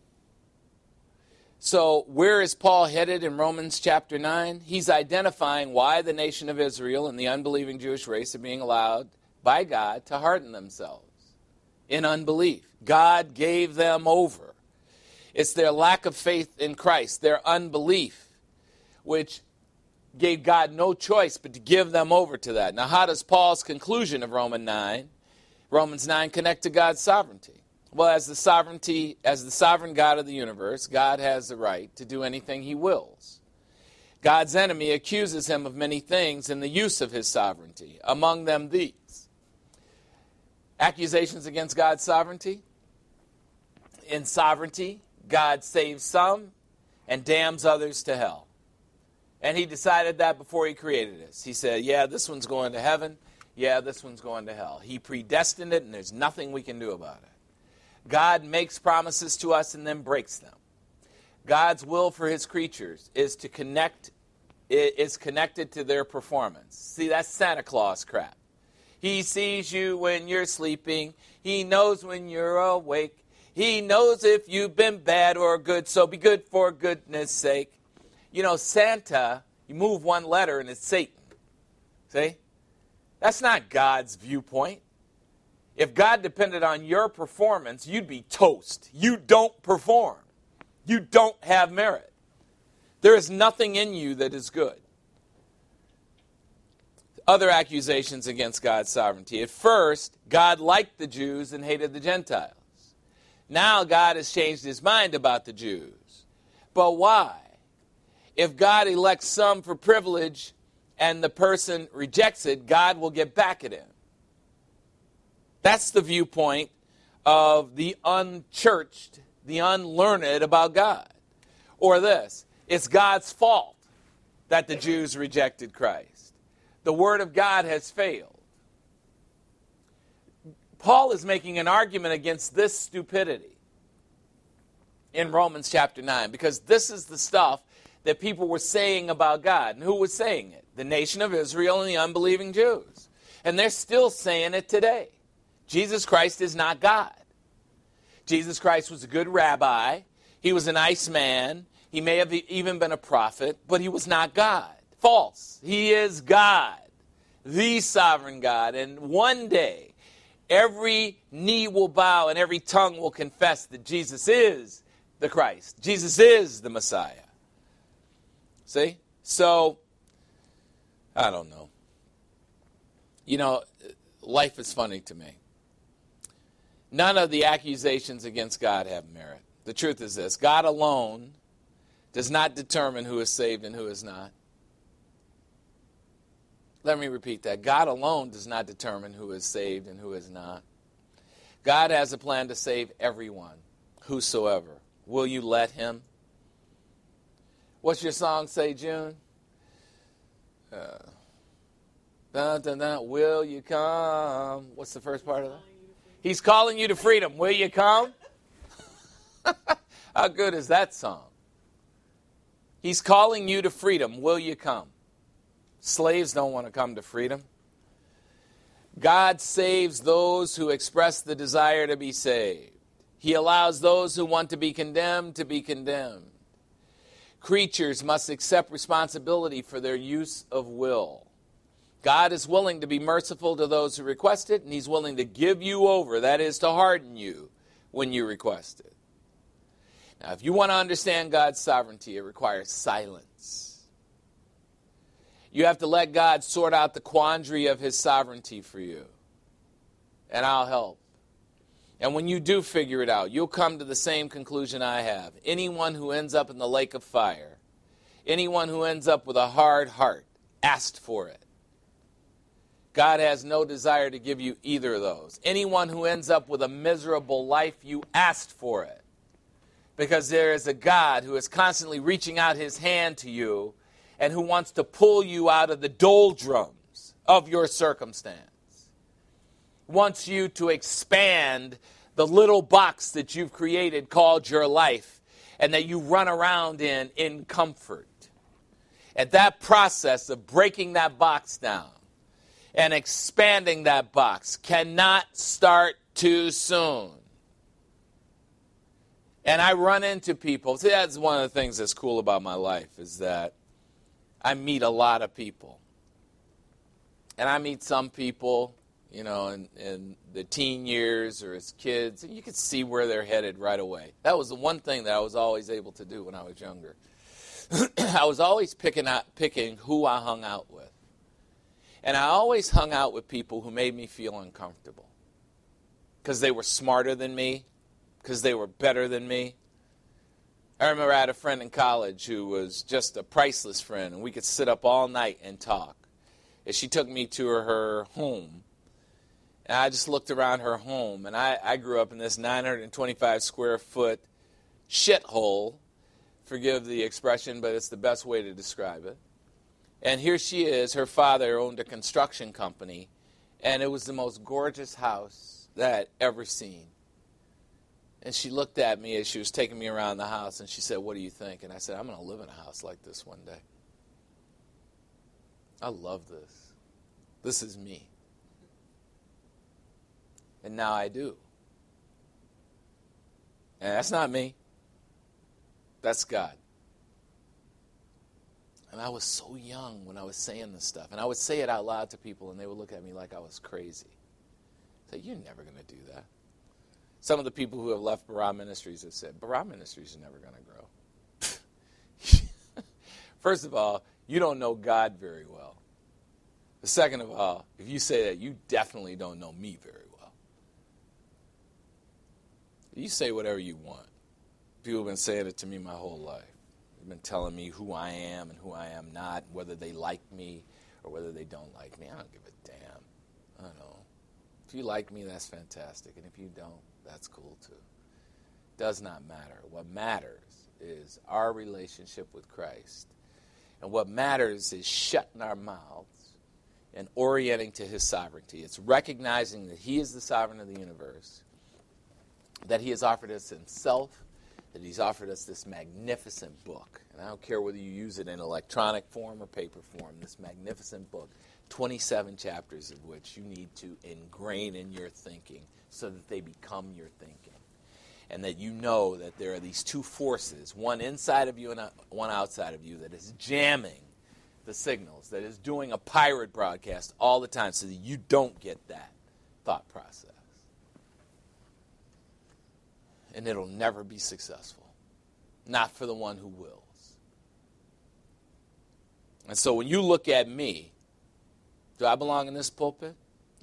So where is Paul headed in Romans chapter 9? He's identifying why the nation of Israel and the unbelieving Jewish race are being allowed by God to harden themselves in unbelief. God gave them over. It's their lack of faith in Christ, their unbelief, which gave God no choice but to give them over to that. Now, how does Paul's conclusion of Romans 9 connect to God's sovereignty? Well, as the sovereign God of the universe, God has the right to do anything he wills. God's enemy accuses him of many things in the use of his sovereignty, among them these. Accusations against God's sovereignty. In sovereignty, God saves some and damns others to hell. And he decided that before he created us. He said, yeah, this one's going to heaven. Yeah, this one's going to hell. He predestined it, and there's nothing we can do about it. God makes promises to us and then breaks them. God's will for his creatures is connected to their performance. See, that's Santa Claus crap. He sees you when you're sleeping. He knows when you're awake. He knows if you've been bad or good, so be good for goodness sake. You know, Santa, you move one letter and it's Satan. See? That's not God's viewpoint. If God depended on your performance, you'd be toast. You don't perform. You don't have merit. There is nothing in you that is good. Other accusations against God's sovereignty. At first, God liked the Jews and hated the Gentiles. Now God has changed his mind about the Jews. But why? If God elects some for privilege and the person rejects it, God will get back at him. That's the viewpoint of the unchurched, the unlearned about God. Or this, it's God's fault that the Jews rejected Christ. The Word of God has failed. Paul is making an argument against this stupidity in Romans chapter 9, because this is the stuff that people were saying about God. And who was saying it? The nation of Israel and the unbelieving Jews. And they're still saying it today. Jesus Christ is not God. Jesus Christ was a good rabbi. He was a nice man. He may have even been a prophet, but he was not God. False. He is God, the sovereign God. And one day, every knee will bow and every tongue will confess that Jesus is the Christ. Jesus is the Messiah. See? So, I don't know. You know, life is funny to me. None of the accusations against God have merit. The truth is this: God alone does not determine who is saved and who is not. Let me repeat that. God alone does not determine who is saved and who is not. God has a plan to save everyone, whosoever. Will you let him? What's your song say, June? Will you come? What's the first part of that? He's calling you to freedom. Will you come? How good is that song? He's calling you to freedom. Will you come? Slaves don't want to come to freedom. God saves those who express the desire to be saved. He allows those who want to be condemned to be condemned. Creatures must accept responsibility for their use of will. God is willing to be merciful to those who request it, and he's willing to give you over, that is, to harden you when you request it. Now, if you want to understand God's sovereignty, it requires silence. You have to let God sort out the quandary of his sovereignty for you, and I'll help. And when you do figure it out, you'll come to the same conclusion I have. Anyone who ends up in the lake of fire, anyone who ends up with a hard heart, asked for it. God has no desire to give you either of those. Anyone who ends up with a miserable life, you asked for it. Because there is a God who is constantly reaching out his hand to you and who wants to pull you out of the doldrums of your circumstance. Wants you to expand the little box that you've created called your life and that you run around in comfort. And that process of breaking that box down and expanding that box cannot start too soon. And I run into people. See, that's one of the things that's cool about my life is that I meet a lot of people. And I meet some people, you know, in the teen years or as kids, and you can see where they're headed right away. That was the one thing that I was always able to do when I was younger. I was always picking who I hung out with. And I always hung out with people who made me feel uncomfortable. Because they were smarter than me, because they were better than me. I remember I had a friend in college who was just a priceless friend, and we could sit up all night and talk. And she took me to her home, and I just looked around her home, and I grew up in this 925 square foot shithole. Forgive the expression, but it's the best way to describe it. And here she is. Her father owned a construction company, and it was the most gorgeous house that I'd ever seen. And she looked at me as she was taking me around the house, and she said, "What do you think?" And I said, "I'm going to live in a house like this one day. I love this. This is me." And now I do. And that's not me. That's God. And I was so young when I was saying this stuff. And I would say it out loud to people, and they would look at me like I was crazy. Say, "You're never going to do that." Some of the people who have left Barah Ministries have said, "Barah Ministries are never going to grow." First of all, you don't know God very well. Second of all, if you say that, you definitely don't know me very well. You say whatever you want. People have been saying it to me my whole life. They've been telling me who I am and who I am not, whether they like me or whether they don't like me. I don't give a damn. I don't know. If you like me, that's fantastic. And if you don't, that's cool too. Does not matter. What matters is our relationship with Christ. And what matters is shutting our mouths and orienting to his sovereignty. It's recognizing that he is the sovereign of the universe, that he has offered us himself, that he's offered us this magnificent book. And I don't care whether you use it in electronic form or paper form, this magnificent book, 27 chapters of which you need to ingrain in your thinking so that they become your thinking. And that you know that there are these two forces, one inside of you and one outside of you, that is jamming the signals, that is doing a pirate broadcast all the time so that you don't get that thought process. And it'll never be successful. Not for the one who wills. And so when you look at me, do I belong in this pulpit?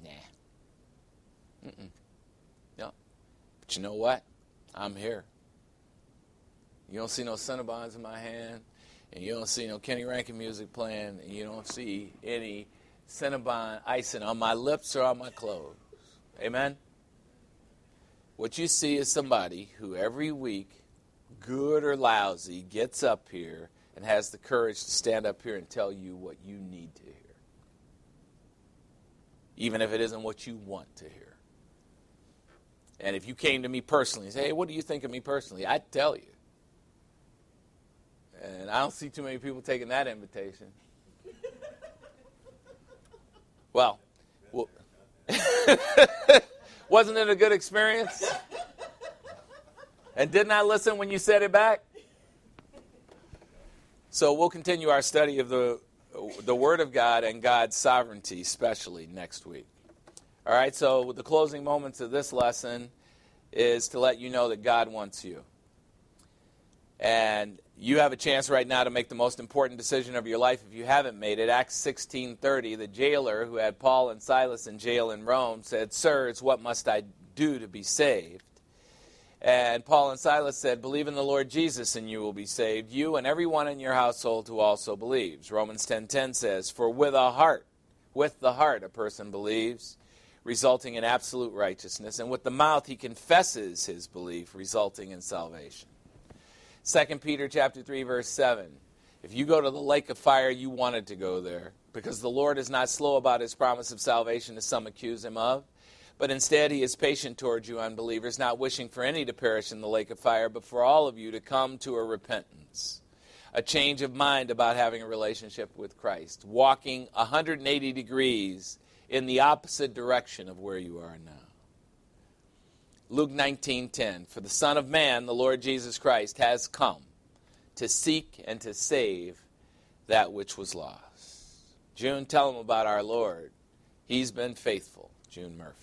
Nah. No. But you know what? I'm here. You don't see no Cinnabons in my hand, and you don't see no Kenny Rankin music playing, and you don't see any Cinnabon icing on my lips or on my clothes. Amen? What you see is somebody who every week, good or lousy, gets up here and has the courage to stand up here and tell you what you need to hear. Even if it isn't what you want to hear. And if you came to me personally and say, "Hey, what do you think of me personally?" I'd tell you. And I don't see too many people taking that invitation. Well wasn't it a good experience? And didn't I listen when you said it back? So we'll continue our study of the Word of God and God's sovereignty, especially next week. All right, so the closing moments of this lesson is to let you know that God wants you. And you have a chance right now to make the most important decision of your life if you haven't made it. Acts 16:30, the jailer who had Paul and Silas in jail in Rome said, "Sirs, what must I do to be saved?" And Paul and Silas said, "Believe in the Lord Jesus and you will be saved, you and everyone in your household who also believes." Romans 10:10 says, "For with the heart a person believes, resulting in absolute righteousness, and with the mouth he confesses his belief, resulting in salvation." 2 Peter chapter 3, verse 7. If you go to the lake of fire, you wanted to go there. Because the Lord is not slow about his promise of salvation, as some accuse him of, but instead he is patient towards you unbelievers, not wishing for any to perish in the lake of fire, but for all of you to come to a repentance, a change of mind about having a relationship with Christ, walking 180 degrees in the opposite direction of where you are now. Luke 19:10, for the Son of Man, the Lord Jesus Christ, has come to seek and to save that which was lost. June, tell them about our Lord. He's been faithful. June Murphy.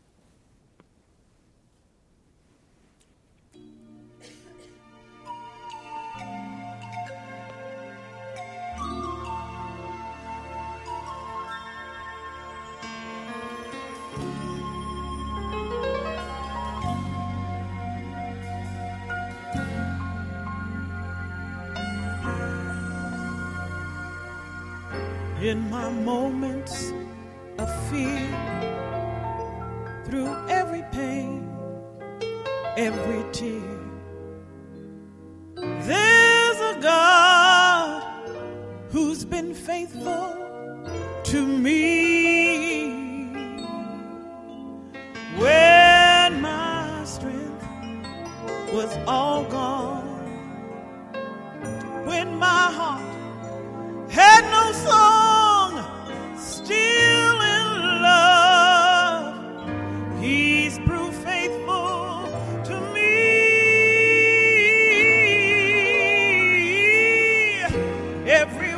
In my moments of fear, through every pain, every tear, there's a God who's been faithful to me. When my strength was all gone, when my heart had no song, still in love, he's proved faithful to me. Every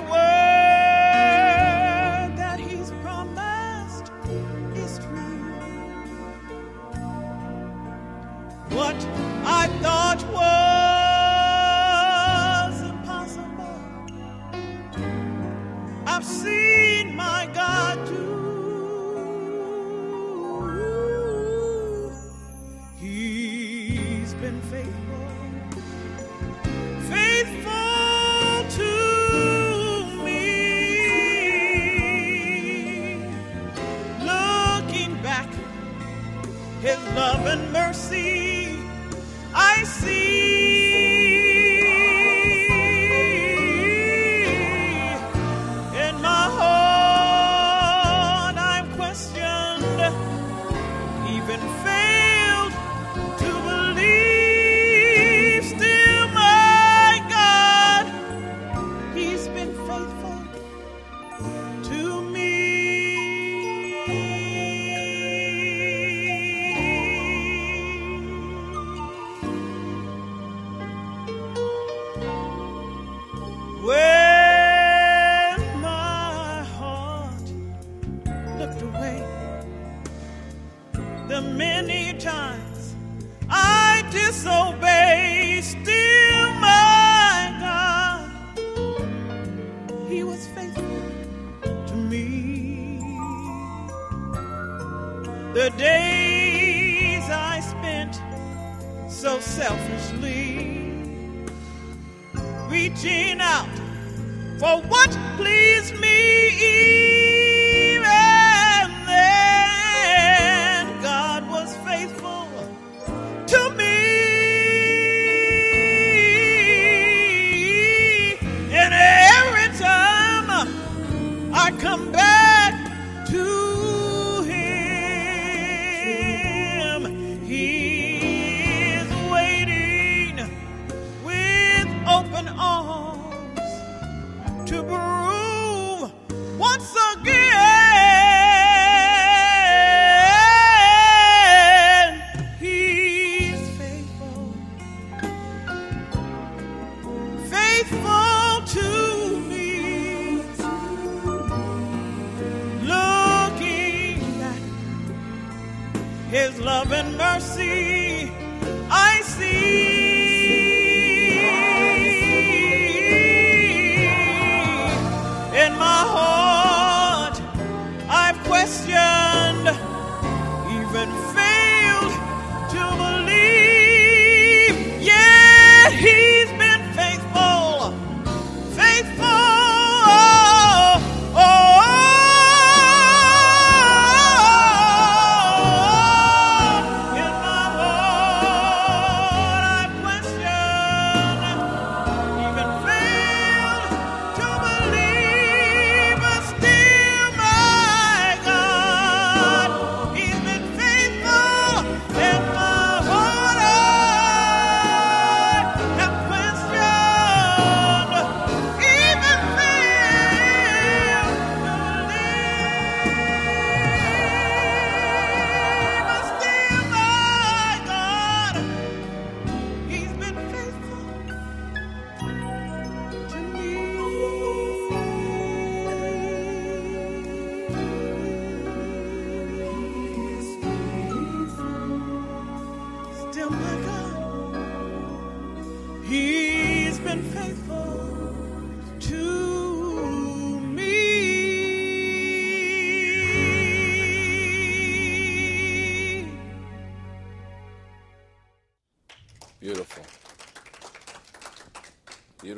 word that he's promised is true. What I thought was impossible, I've seen my God do. He's been faithful, faithful to me. Looking back, his love and mercy I see. The days I spent so selfishly, reaching out for what pleased me, even then God was faithful to me. And every time I come back to to prove once again he's faithful, faithful to me. Looking back, his love and mercy I see. In my heart, I've questioned, even failed to believe, yet he's been faithful, faithful. In my heart,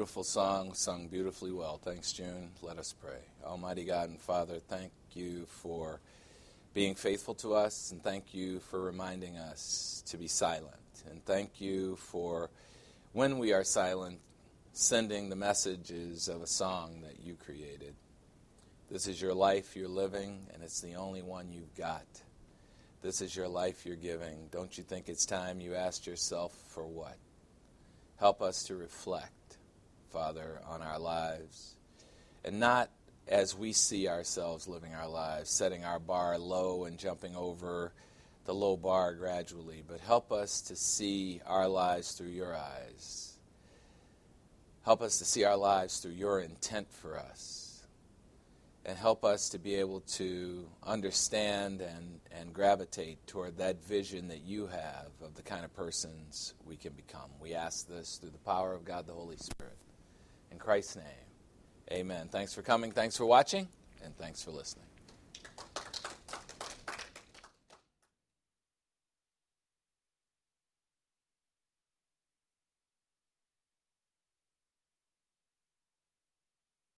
beautiful song, sung beautifully well. Thanks, June. Let us pray. Almighty God and Father, thank you for being faithful to us, and thank you for reminding us to be silent. And thank you for, when we are silent, sending the messages of a song that you created. This is your life you're living, and it's the only one you've got. This is your life you're giving. Don't you think it's time you asked yourself for what? Help us to reflect, Father, on our lives, and not as we see ourselves living our lives, setting our bar low and jumping over the low bar gradually, but help us to see our lives through your eyes. Help us to see our lives through your intent for us, and help us to be able to understand and gravitate toward that vision that you have of the kind of persons we can become. We ask this through the power of God the Holy Spirit. In Christ's name, amen. Thanks for coming, thanks for watching, and thanks for listening.